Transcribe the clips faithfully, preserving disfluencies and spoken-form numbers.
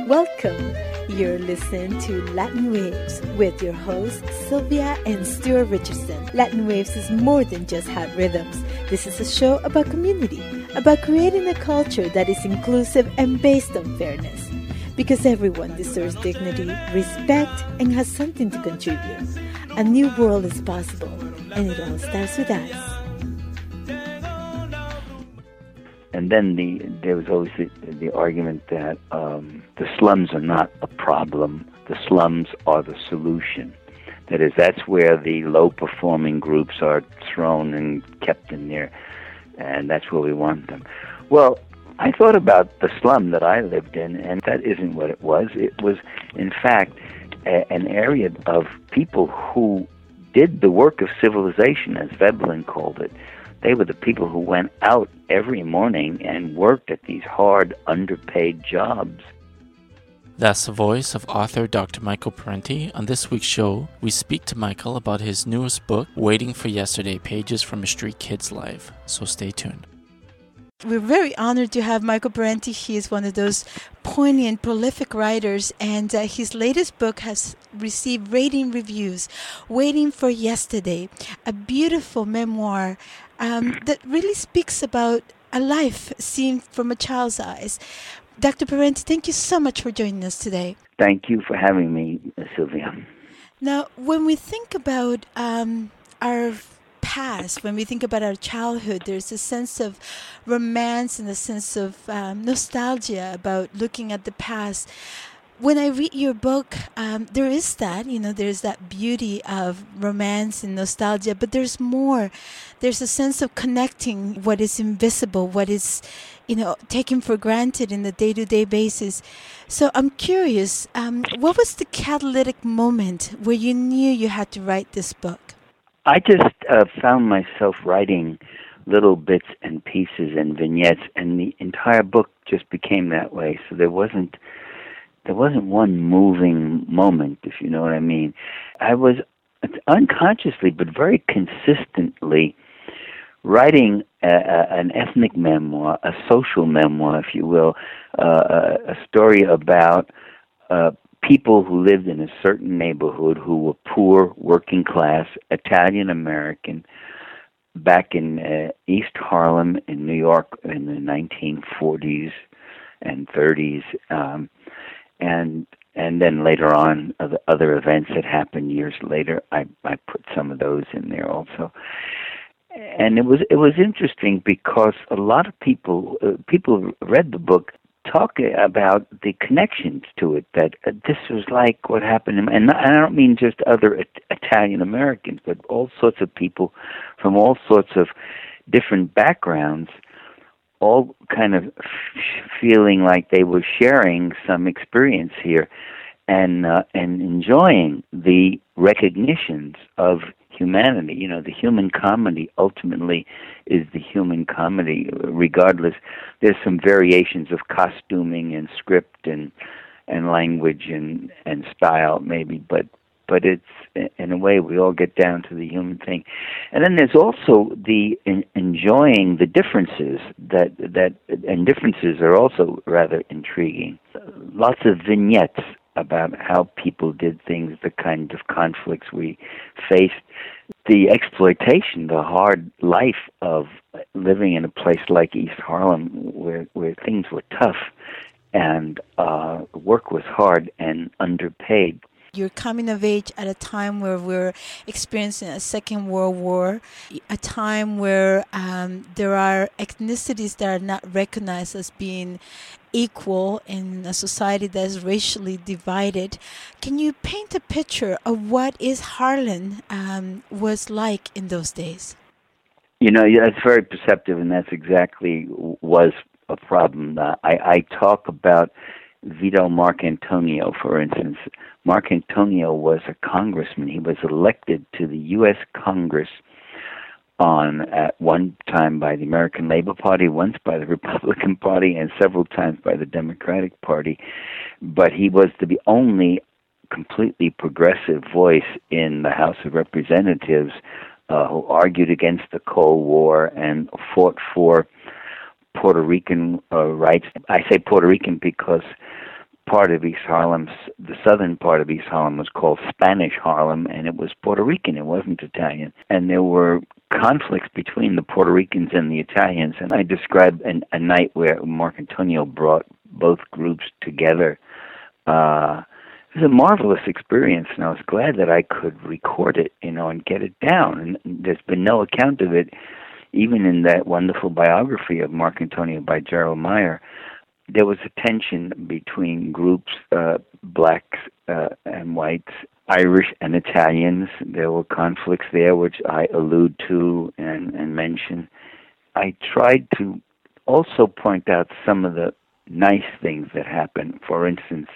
Welcome. You're listening to Latin Waves with your hosts, Sylvia and Stuart Richardson. Latin Waves is more than just hot rhythms. This is a show about community, about creating a culture that is inclusive and based on fairness. Because everyone deserves dignity, respect, and has something to contribute. A new world is possible, and it all starts with us. And then the there was always the, the argument that um, the slums are not a problem. The slums are the solution. That is, that's where the low-performing groups are thrown and kept in there, and that's where we want them. Well, I thought about the slum that I lived in, and that isn't what it was. It was, in fact, a, an area of people who did the work of civilization, as Veblen called it. They were the people who went out every morning and worked at these hard, underpaid jobs. That's the voice of author Doctor Michael Parenti. On this week's show, we speak to Michael about his newest book, Waiting for Yesterday, Pages from a Street Kid's Life. So stay tuned. We're very honored to have Michael Parenti. He is one of those poignant, prolific writers, and uh, his latest book has received raving reviews. Waiting for Yesterday, a beautiful memoir um, that really speaks about a life seen from a child's eyes. Doctor Parenti, thank you so much for joining us today. Thank you for having me, Sylvia. Now, when we think about um, our past, when we think about our childhood, there's a sense of romance and a sense of um, nostalgia about looking at the past. When I read your book, um, there is that, you know, there's that beauty of romance and nostalgia, but there's more. There's a sense of connecting what is invisible, what is, you know, taken for granted in the day-to-day basis. So I'm curious, um, what was the catalytic moment where you knew you had to write this book? I just uh, found myself writing little bits and pieces and vignettes, and the entire book just became that way. So there wasn't there wasn't one moving moment, if you know what I mean. I was unconsciously, but very consistently, writing a, a, an ethnic memoir, a social memoir, if you will, uh, a, a story about uh, people who lived in a certain neighborhood who were poor, working class, Italian American, back in uh, East Harlem in New York in the nineteen forties and thirties, um, and and then later on other, other events that happened years later. I I put some of those in there also, and it was it was interesting because a lot of people uh, people who read the book talk about the connections to it, that uh, this was like what happened, in, and I don't mean just other it, Italian Americans, but all sorts of people from all sorts of different backgrounds, all kind of f- feeling like they were sharing some experience here, and uh, and enjoying the recognitions of humanity. You know, the human comedy ultimately is the human comedy, regardless. There's some variations of costuming and script and and language and, and style maybe, but but it's, in a way, we all get down to the human thing. And then there's also the in, enjoying the differences, that, that and differences are also rather intriguing. Lots of vignettes about how people did things, the kind of conflicts we faced, the exploitation, the hard life of living in a place like East Harlem where, where things were tough and uh, work was hard and underpaid. You're coming of age at a time where we're experiencing a Second World War, a time where um, there are ethnicities that are not recognized as being equal in a society that is racially divided. Can you paint a picture of what is Harlem um, was like in those days? You know, that's very perceptive, and that's exactly was a problem. Uh, I, I talk about Vito Marcantonio, for instance. Marcantonio was a congressman. He was elected to the U S Congress on at one time by the American Labor Party, once by the Republican Party, and several times by the Democratic Party. But he was the only completely progressive voice in the House of Representatives uh, who argued against the Cold War and fought for Puerto Rican uh, rights. I say Puerto Rican because part of East Harlem, the southern part of East Harlem, was called Spanish Harlem, and it was Puerto Rican. It wasn't Italian. And there were conflicts between the Puerto Ricans and the Italians. And I described an, a night where Marcantonio brought both groups together. Uh, it was a marvelous experience, and I was glad that I could record it, you know, and get it down. And there's been no account of it, even in that wonderful biography of Marcantonio by Gerald Meyer. There was a tension between groups, uh, blacks uh, and whites, Irish and Italians. There were conflicts there, which I allude to and, and mention. I tried to also point out some of the nice things that happened. For instance,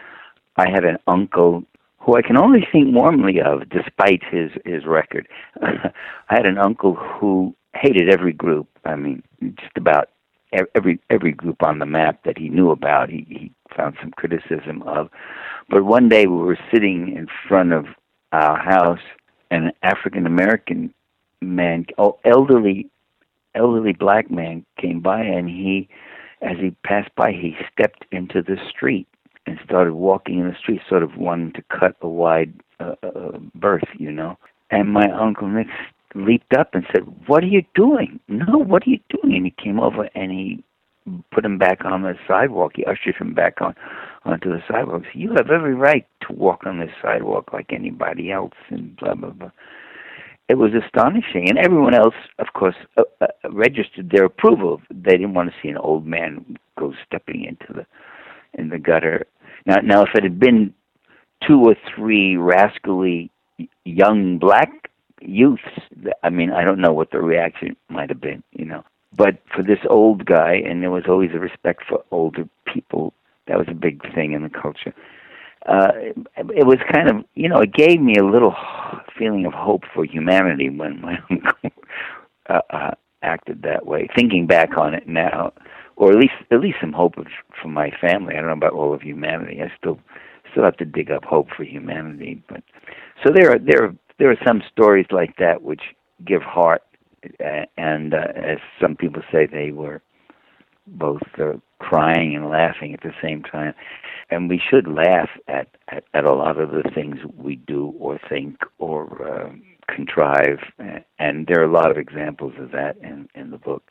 I had an uncle who I can only think warmly of, despite his, his record. I had an uncle who hated every group. I mean, just about every every group on the map that he knew about, he, he found some criticism of. But one day we were sitting in front of our house, and an African-American man, oh, elderly, elderly black man came by, and he, as he passed by, he stepped into the street and started walking in the street, sort of wanting to cut a wide uh, uh, berth, you know. And my Uncle Nick leaped up and said, "What are you doing? No, what are you doing?" And he came over and he put him back on the sidewalk. He ushered him back on onto the sidewalk. He said, "You have every right to walk on this sidewalk like anybody else," and blah, blah, blah. It was astonishing. And everyone else, of course, uh, uh, registered their approval. They didn't want to see an old man go stepping into the in the gutter. Now, now, if it had been two or three rascally young black youths, I mean, I don't know what the reaction might have been, you know. But for this old guy, and there was always a respect for older people, that was a big thing in the culture. Uh, it, it was kind of, you know, it gave me a little feeling of hope for humanity when my uncle uh, uh, acted that way. Thinking back on it now, or at least at least some hope of, for my family. I don't know about all of humanity. I still still have to dig up hope for humanity. But so there are there are there are some stories like that which give heart, and uh, as some people say, they were both uh, crying and laughing at the same time. And we should laugh at, at, at a lot of the things we do or think or uh, contrive, and there are a lot of examples of that in, in the book.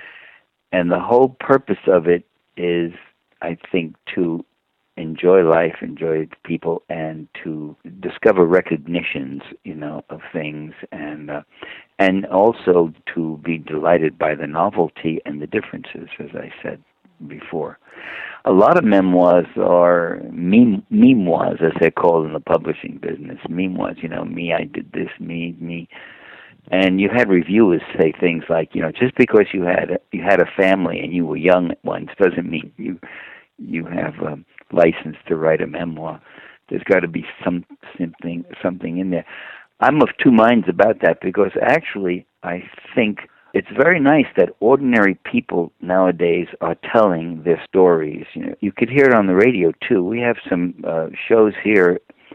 And the whole purpose of it is, I think, to enjoy life, enjoy people, and to discover recognitions, you know, of things, and uh, and also to be delighted by the novelty and the differences, as I said before. A lot of memoirs are meme, memoirs, as they're called in the publishing business. Memoirs, you know, me, I did this, me, me. And you had reviewers say things like, you know, just because you had a, you had a family and you were young at once doesn't mean you you have a license to write a memoir. There's got to be some something something in there. I'm of two minds about that, because actually I think it's very nice that ordinary people nowadays are telling their stories. You know, you could hear it on the radio too. We have some uh, shows here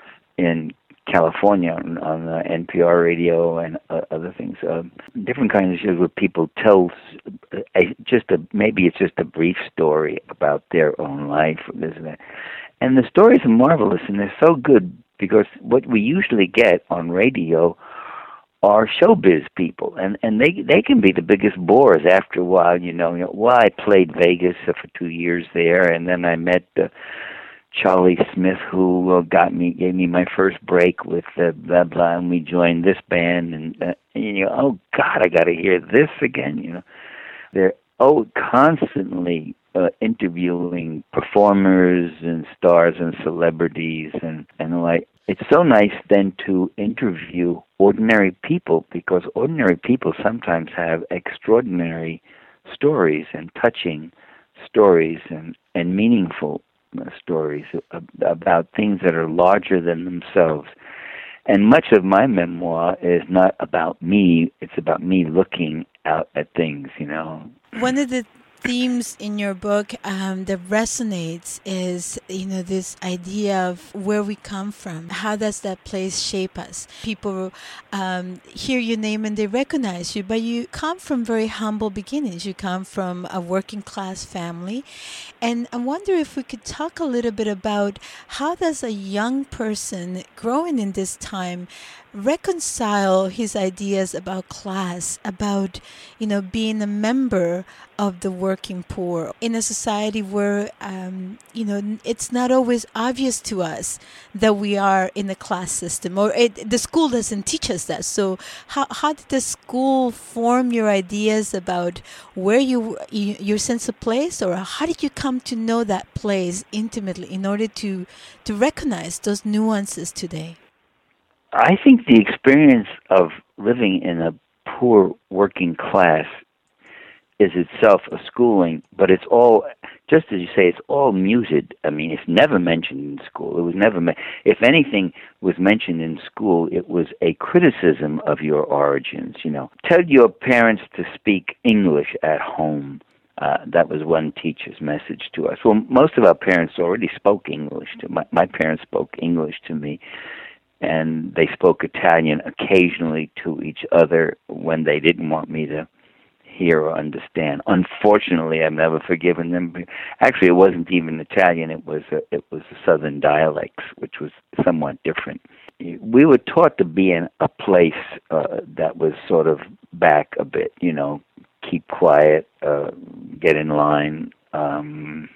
in California on, on uh, N P R radio and uh, other things, uh, different kinds of shows where people tell a, just a maybe it's just a brief story about their own life or this and that. And the stories are marvelous, and they're so good, because what we usually get on radio are showbiz people, and and they they can be the biggest bores after a while. You know, you know well, I played Vegas for two years there, and then I met uh, Charlie Smith, who uh, got me, gave me my first break with uh, blah blah, and we joined this band, and, uh, and you know, oh God, I got to hear this again. You know, they're oh constantly uh, interviewing performers and stars and celebrities, and and like it's so nice then to interview ordinary people, because ordinary people sometimes have extraordinary stories and touching stories and and meaningful stories about things that are larger than themselves. And much of my memoir is not about me, it's about me looking out at things, you know. One of the themes in your book um, that resonates is, you know, this idea of where we come from. How does that place shape us? People um, hear your name and they recognize you, but you come from very humble beginnings. You come from a working class family. And I wonder if we could talk a little bit about how does a young person growing in this time reconcile his ideas about class, about, you know, being a member of the working poor in a society where, um, you know, it's not always obvious to us that we are in a class system, or it, the school doesn't teach us that. So how, how did the school form your ideas about where you, you, your sense of place, or how did you come to know that place intimately in order to, to recognize those nuances today? I think the experience of living in a poor working class is itself a schooling, but it's all, just as you say, it's all muted. I mean, it's never mentioned in school. It was never, me- if anything was mentioned in school, it was a criticism of your origins, you know. Tell your parents to speak English at home. Uh, that was one teacher's message to us. Well, most of our parents already spoke English. To my, my parents spoke English to me. And they spoke Italian occasionally to each other when they didn't want me to hear or understand. Unfortunately, I've never forgiven them. Actually, it wasn't even Italian. It was a, it was the Southern dialects, which was somewhat different. We were taught to be in a place uh, that was sort of back a bit, you know, keep quiet, uh, get in line. Um,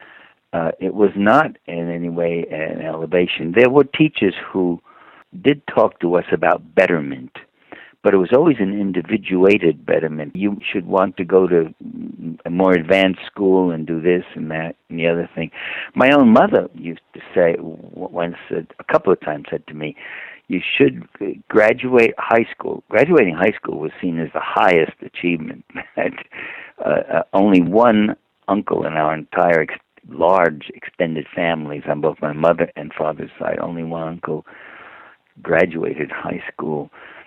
uh, it was not in any way an elevation. There were teachers who did talk to us about betterment, but it was always an individuated betterment. You should want to go to a more advanced school and do this and that and the other thing. My own mother used to say, once, said, a couple of times said to me, you should graduate high school. Graduating high school was seen as the highest achievement. uh, uh, only one uncle in our entire ex- large extended families on both my mother and father's side, only one uncle graduated high school.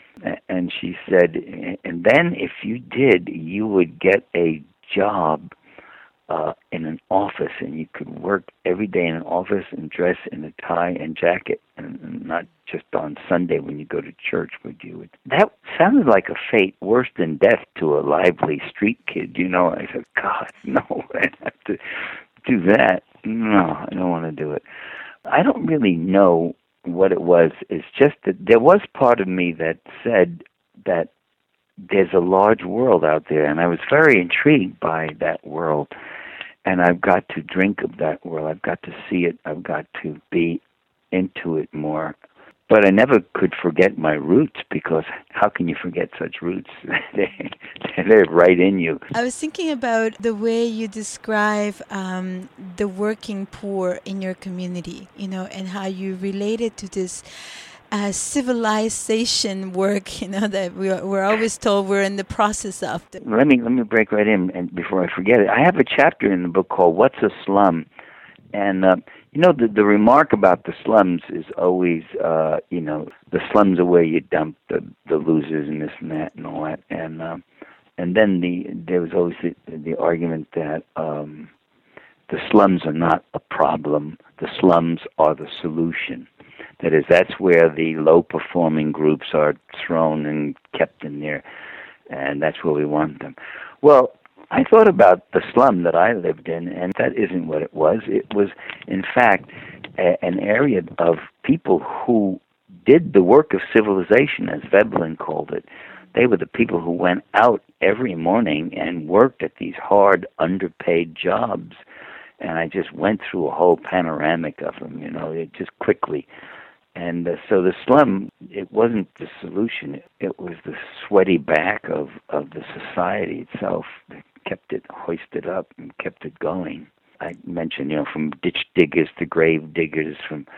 And she said, and then if you did, you would get a job uh, in an office, and you could work every day in an office and dress in a tie and jacket, and not just on Sunday when you go to church, would you? That sounded like a fate worse than death to a lively street kid, you know. I said, God, no, I have to do that. No, I don't want to do it. I don't really know what it was. It's just that there was part of me that said that there's a large world out there, and I was very intrigued by that world, and I've got to drink of that world. I've got to see it. I've got to be into it more. But I never could forget my roots, because how can you forget such roots? they, they're right in you. I was thinking about the way you describe um, the working poor in your community, you know, and how you relate it to this uh, civilization work, you know, that we are, we're always told we're in the process of. The let me let me break right in, and before I forget it, I have a chapter in the book called "What's a Slum?" And uh, you know, the the remark about the slums is always, uh, you know, the slums are where you dump the the losers and this and that and all that, and uh, and then the there was always the, the argument that um, the slums are not a problem; the slums are the solution. That is, that's where the low-performing groups are thrown and kept in there, and that's where we want them. Well, I thought about the slum that I lived in, and that isn't what it was. It was, in fact, a, an area of people who did the work of civilization, as Veblen called it. They were the people who went out every morning and worked at these hard, underpaid jobs. And I just went through a whole panoramic of them, you know, it just quickly. And uh, so the slum, it wasn't the solution. It, it was the sweaty back of, of the society itself that kept it hoisted up and kept it going. I mentioned, you know, from ditch diggers to grave diggers, from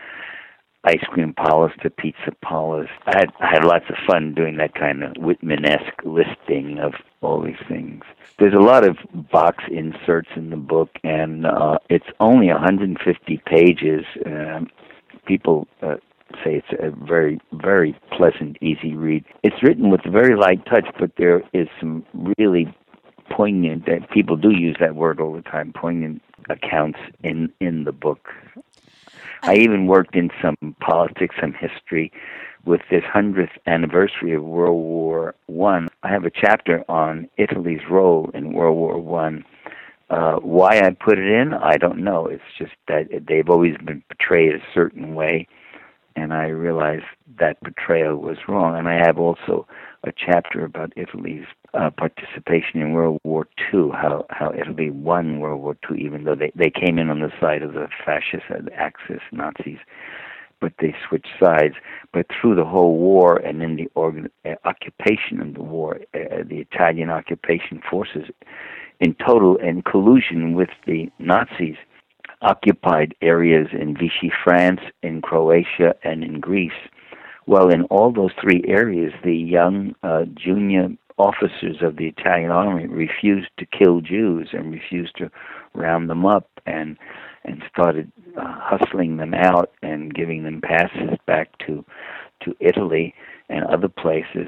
ice cream parlors to pizza parlors. I had, I had lots of fun doing that kind of Whitman-esque listing of all these things. There's a lot of box inserts in the book, and uh, it's only one hundred fifty pages. Um, people uh, say it's a very, very pleasant, easy read. It's written with a very light touch, but there is some really poignant, that people do use that word all the time, poignant accounts in, in the book. I, I even worked in some politics, some history. With this hundredth anniversary of World War One, I have a chapter on Italy's role in World War One. Uh, why I put it in, I don't know. It's just that they've always been portrayed a certain way, and I realized that portrayal was wrong. And I have also a chapter about Italy's uh, participation in World War Two, how how Italy won World War Two, even though they, they came in on the side of the fascists, the Axis Nazis, but they switched sides. But through the whole war and in the organ, uh, occupation of the war, uh, the Italian occupation forces, in total in collusion with the Nazis, occupied areas in Vichy France, in Croatia, and in Greece. Well, in all those three areas, the young uh, junior officers of the Italian army refused to kill Jews and refused to round them up, and and started uh, hustling them out and giving them passes back to to Italy and other places,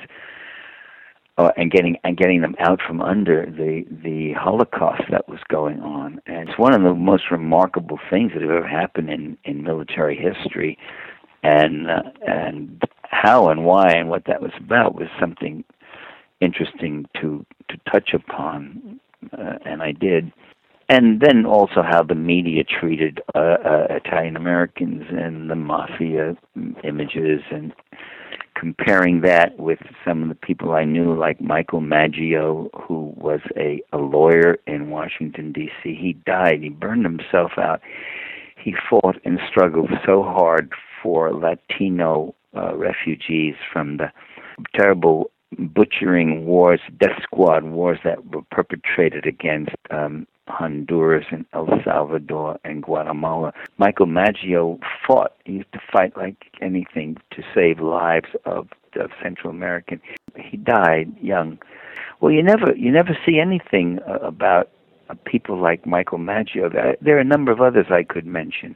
uh, and getting and getting them out from under the the Holocaust that was going on. And it's one of the most remarkable things that have ever happened in, in military history. And uh, and how and why and what that was about was something interesting to to touch upon, uh, and I did. And then also how the media treated uh, uh, Italian Americans and the mafia images, and comparing that with some of the people I knew, like Michael Maggio, who was a, a lawyer in Washington, D C He died. He burned himself out. He fought and struggled so hard for Latino uh, refugees from the terrible butchering wars, death squad wars that were perpetrated against um, Honduras and El Salvador and Guatemala. Michael Maggio fought. He used to fight like anything to save lives of, of Central American. He died young. Well, you never you never see anything uh, about uh, people like Michael Maggio. There are a number of others I could mention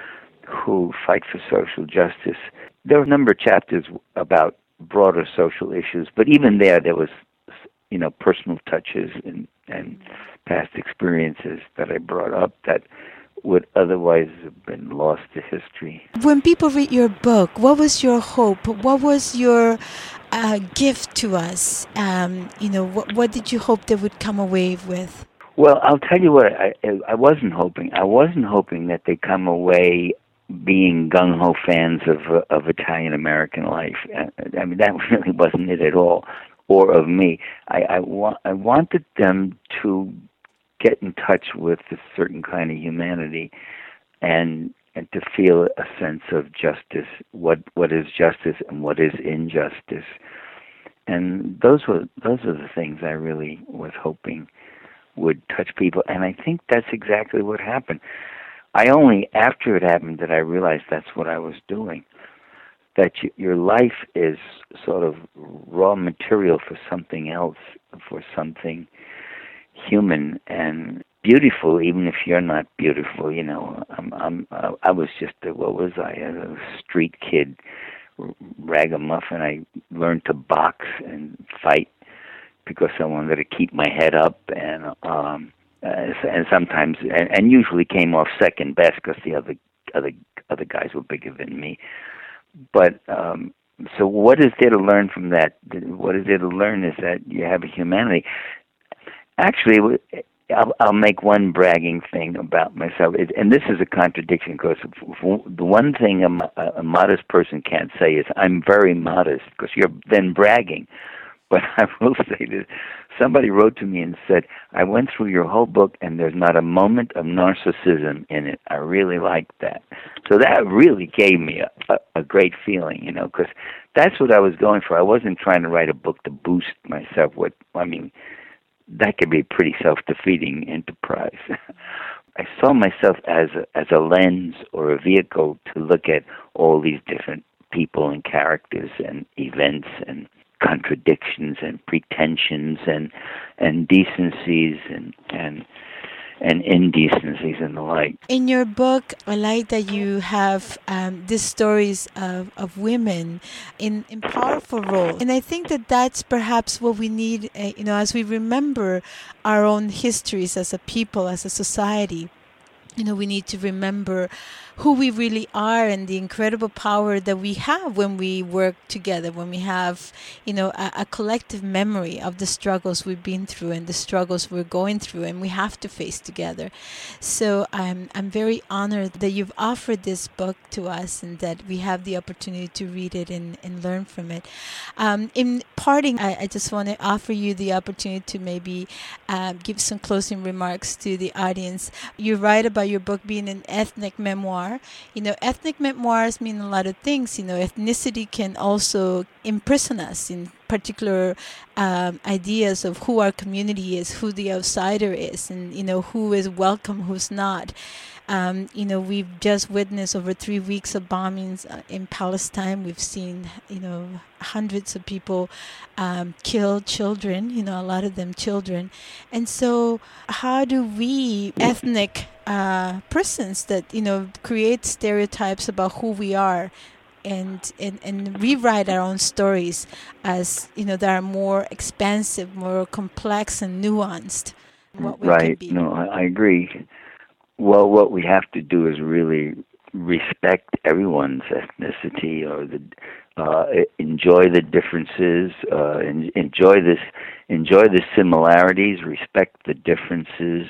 who fight for social justice. There are a number of chapters about broader social issues, but even there, there was, you know, personal touches and, and past experiences that I brought up that would otherwise have been lost to history. When people read your book, what was your hope? What was your uh, gift to us? Um, you know, what, what did you hope they would come away with? Well, I'll tell you what, I, I wasn't hoping. I wasn't hoping that they come away being gung-ho fans of uh, of Italian-American life. I mean, that really wasn't it at all, or of me. I, I, wa- I wanted them to get in touch with a certain kind of humanity and and to feel a sense of justice, what what is justice and what is injustice. And those were those are the things I really was hoping would touch people, and I think that's exactly what happened. I only, after it happened, that I realized that's what I was doing, that you, your life is sort of raw material for something else, for something human and beautiful, even if you're not beautiful. You know, I'm, I'm, I was just, a, what was I, a street kid, ragamuffin. I learned to box and fight because I wanted to keep my head up, and um, uh, and sometimes, and, and usually came off second best because the other other other guys were bigger than me. But um, so, what is there to learn from that? What is there to learn is that you have a humanity. Actually, I'll, I'll make one bragging thing about myself, it, and this is a contradiction because the one thing a, a modest person can't say is I'm very modest, because you're then bragging. But I will say this. Somebody wrote to me and said, I went through your whole book and there's not a moment of narcissism in it. I really liked that. So that really gave me a, a, a great feeling, you know, because that's what I was going for. I wasn't trying to write a book to boost myself. What I mean, that could be a pretty self-defeating enterprise. I saw myself as a, as a lens or a vehicle to look at all these different people and characters and events and contradictions and pretensions and and decencies and and and indecencies and the like. In your book, I like that you have um, these stories of, of women in, in powerful roles. And I think that that's perhaps what we need, uh, you know, as we remember our own histories as a people, as a society. You know, we need to remember who we really are and the incredible power that we have when we work together, when we have, you know, a, a collective memory of the struggles we've been through and the struggles we're going through, and we have to face together. So I'm I'm very honored that you've offered this book to us and that we have the opportunity to read it and, and learn from it. Um, in parting, I, I just want to offer you the opportunity to maybe uh, give some closing remarks to the audience. You write about your book being an ethnic memoir. You know, ethnic memoirs mean a lot of things. You know, ethnicity can also imprison us in particular um, ideas of who our community is, who the outsider is, and, you know, who is welcome, who's not. Um, you know, we've just witnessed over three weeks of bombings uh, in Palestine. We've seen, you know, hundreds of people um, kill children, you know, a lot of them children. And so how do we, ethnic uh, persons that, you know, create stereotypes about who we are and, and, and rewrite our own stories as, you know, that are more expansive, more complex and nuanced? What we right. can be. No, I, I agree. Well, what we have to do is really respect everyone's ethnicity, or the uh, enjoy the differences, uh, and enjoy this, enjoy the similarities, respect the differences,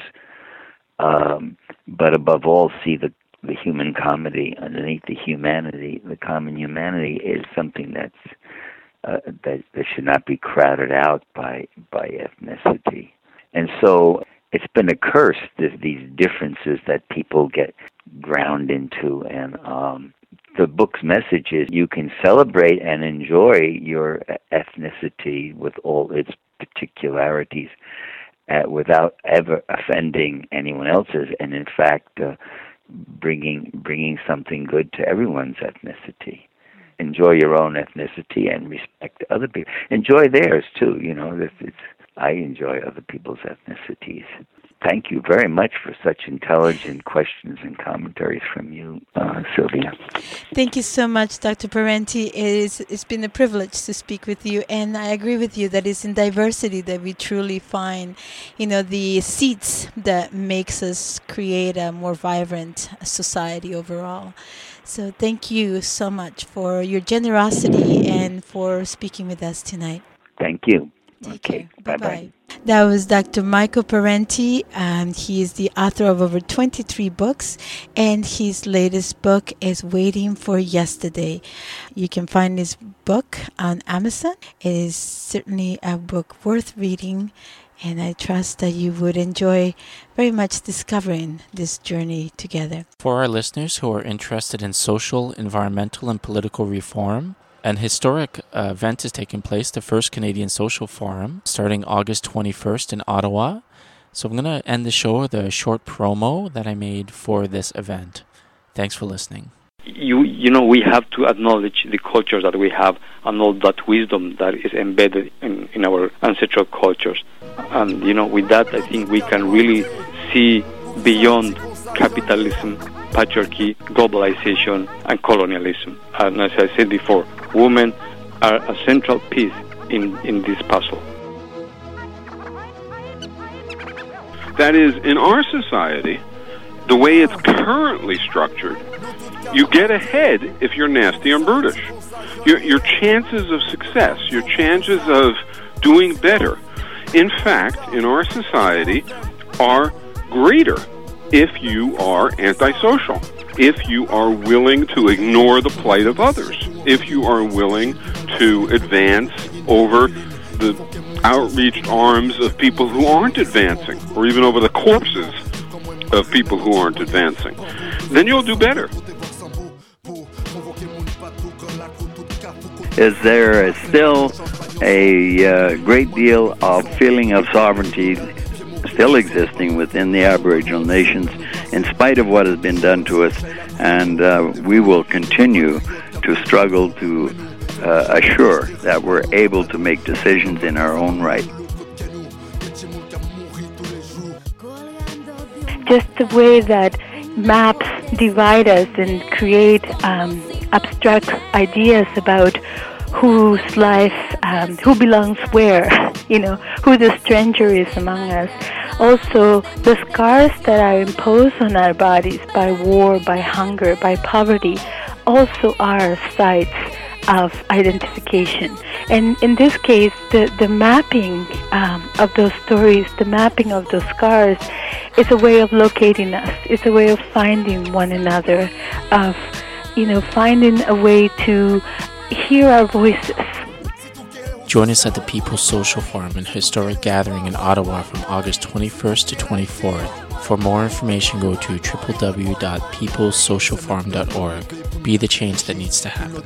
um, but above all, see the the human comedy underneath the humanity. The common humanity is something that's uh, that that should not be crowded out by by ethnicity, and so. It's been a curse, this, these differences that people get ground into. And um, the book's message is you can celebrate and enjoy your ethnicity with all its particularities uh, without ever offending anyone else's, and in fact uh, bringing bringing something good to everyone's ethnicity. Enjoy your own ethnicity and respect other people. Enjoy theirs, too. You know, it's, it's I enjoy other people's ethnicities. Thank you very much for such intelligent questions and commentaries from you, uh, Sylvia. Thank you so much, Doctor Parenti. It is, it's been a privilege to speak with you, and I agree with you that it's in diversity that we truly find, you know, the seeds that makes us create a more vibrant society overall. So thank you so much for your generosity and for speaking with us tonight. Thank you. Take okay. care. Bye-bye. Bye-bye. That was Doctor Michael Parenti, and he is the author of over twenty-three books, and his latest book is Waiting for Yesterday. You can find this book on Amazon. It is certainly a book worth reading, and I trust that you would enjoy very much discovering this journey together. For our listeners who are interested in social, environmental, and political reform, an historic uh, event is taking place, the first Canadian Social Forum, starting August twenty-first in Ottawa. So I'm going to end the show with a short promo that I made for this event. Thanks for listening. You you know, we have to acknowledge the cultures that we have and all that wisdom that is embedded in, in our ancestral cultures. And, you know, with that, I think we can really see beyond capitalism, patriarchy, globalization, and colonialism. And as I said before, women are a central piece in, in this puzzle. That is, in our society, the way it's currently structured, you get ahead if you're nasty and brutish. Your, your chances of success, your chances of doing better, in fact, in our society, are greater if you are antisocial, if you are willing to ignore the plight of others, if you are willing to advance over the outreached arms of people who aren't advancing, or even over the corpses of people who aren't advancing, then you'll do better. Is there is still a uh, great deal of feeling of sovereignty still existing within the Aboriginal nations, in spite of what has been done to us, and uh, we will continue to struggle to uh, assure that we're able to make decisions in our own right. just the way that maps divide us and create um, abstract ideas about whose life, um, who belongs where, you know, who the stranger is among us. Also, the scars that are imposed on our bodies by war, by hunger, by poverty, also are sites of identification. And in this case, the, the mapping um, of those stories, the mapping of those scars, is a way of locating us. It's a way of finding one another, of, you know, finding a way to hear our voices. Join us at the People's Social Forum, an historic gathering in Ottawa from August twenty-first to twenty-fourth. For more information, go to w w w dot peoples social forum dot org. Be the change that needs to happen.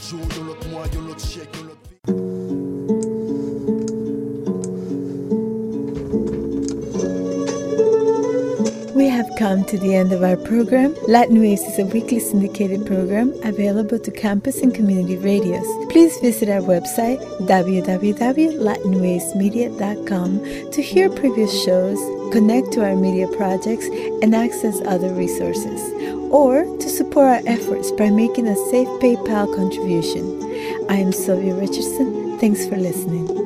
We have come to the end of our program. Latin Waves is a weekly syndicated program available to campus and community radios. Please visit our website, w w w dot latin waves media dot com, to hear previous shows, connect to our media projects, and access other resources, or to support our efforts by making a safe PayPal contribution. I am Sylvia Richardson. Thanks for listening.